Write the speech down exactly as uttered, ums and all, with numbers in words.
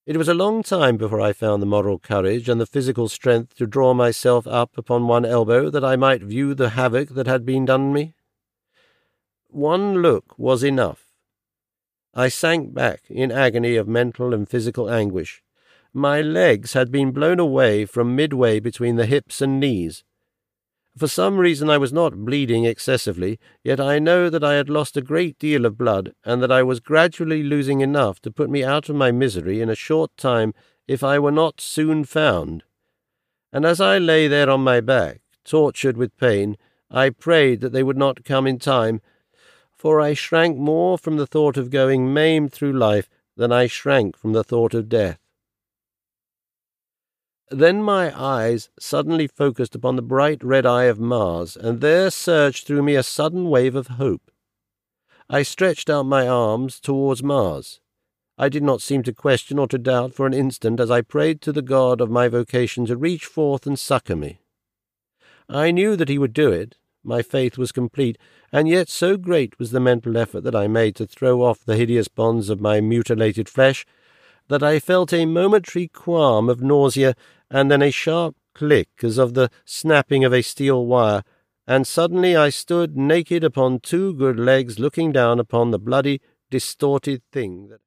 It was a long time before I found the moral courage and the physical strength to draw myself up upon one elbow that I might view the havoc that had been done me. One look was enough. I sank back in agony of mental and physical anguish. My legs had been blown away from midway between the hips and knees. For some reason I was not bleeding excessively, yet I know that I had lost a great deal of blood, and that I was gradually losing enough to put me out of my misery in a short time if I were not soon found. And as I lay there on my back, tortured with pain, I prayed that they would not come in time, for I shrank more from the thought of going maimed through life than I shrank from the thought of death. Then my eyes suddenly focused upon the bright red eye of Mars, and there surged through me a sudden wave of hope. I stretched out my arms towards Mars. I did not seem to question or to doubt for an instant as I prayed to the God of my vocation to reach forth and succour me. I knew that he would do it. My faith was complete, and yet so great was the mental effort that I made to throw off the hideous bonds of my mutilated flesh that I felt a momentary qualm of nausea, and then a sharp click as of the snapping of a steel wire, and suddenly I stood naked upon two good legs looking down upon the bloody, distorted thing that